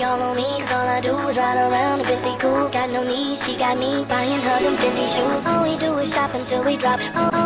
y'all on me, cause all I do is ride around and Bentley cool. Got no need, she got me buying her them Fendi shoes. All we do is shop until we drop.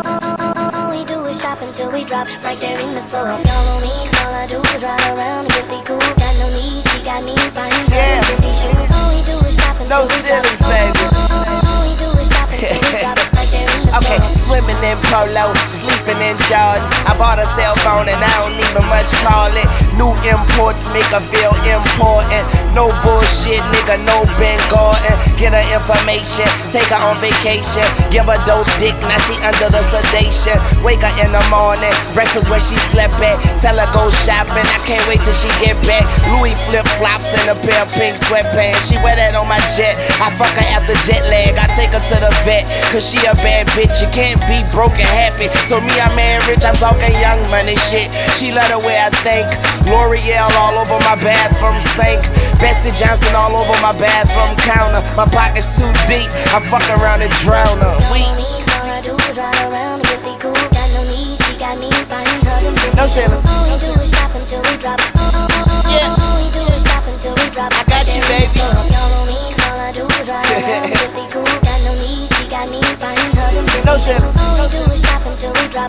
All we do is shop until we drop. Right there in the floor. Y'all on me, cause all I do is ride around and Bentley cool. Got no need, she got me buying her them Fendi shoes. All we do is shop until we drop. No ceilings, baby. All we do is shop until we drop. Right there in the floor. Okay, swimming in polo, sleeping in Jordans. I bought a cell phone and I don't even much call it. New imports make her feel important. No bullshit, nigga, no Ben Gordon. Get her information, take her on vacation. Give her dope dick, now she under the sedation. Wake her in the morning, breakfast where she slept at. Tell her go shopping, I can't wait till she get back. Louis flip-flops and a pair of pink sweatpants. She wear that on my jet, I fuck her after jet lag. I take her to the vet, cause she a bad bitch. You can't be broke and happy. So me, I'm man rich, I'm talking young money shit. She love the way I think. L'Oreal all over my bathroom sink. Bessie Johnson all over my bathroom counter. My pockets too deep, I fuck around and drown her. All I do is ride around and get me cool. Got no need, she got me buying her them Fendi No ceilings. All we do is shop until we drop. Yeah. All we do is shop until we drop. I got you, baby. Y'all on me, all I do is ride around and get me cool. Got no need, she got me buying her them Fendi No ceilings. All we do is shop until we drop.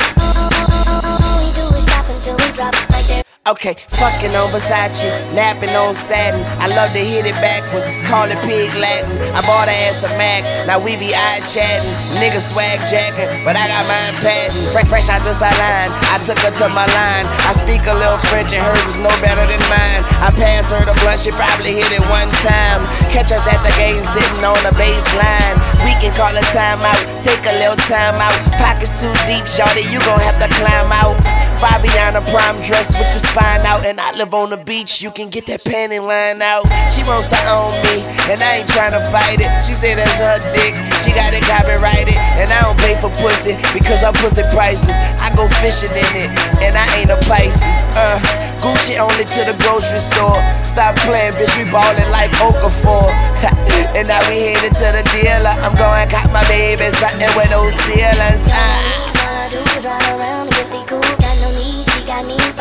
All we do is shop until we drop. Right there. Okay, fucking on Versace, napping on satin. I love to hit it backwards, call it pig Latin. I bought her ass a Mac, now we be eye-chatting. Niggas swag jacking, but I got mine patent. Fresh out the salon, I took her to my line. I speak a little French and hers is no better than mine. I pass her the blunt, she probably hit it one time. Catch us at the game sitting on the baseline. We can call a timeout, take a little time out. Pockets too deep, shorty, you gon' have to climb out. Fabiana prime dress with your spine out. And I live on the beach, you can get that panty line out. She wants to own me, and I ain't tryna fight it. She said that's her dick, she got it copyrighted. And I don't pay for pussy, because I'm pussy priceless. I go fishing in it, and I ain't a Pisces. Gucci only to the grocery store. Stop playing, bitch, we ballin' like Okafor. And now we headed to the dealer. I'm going cop my baby something with those ceilings. All I do is ride around and get me cool. Got no need, she got me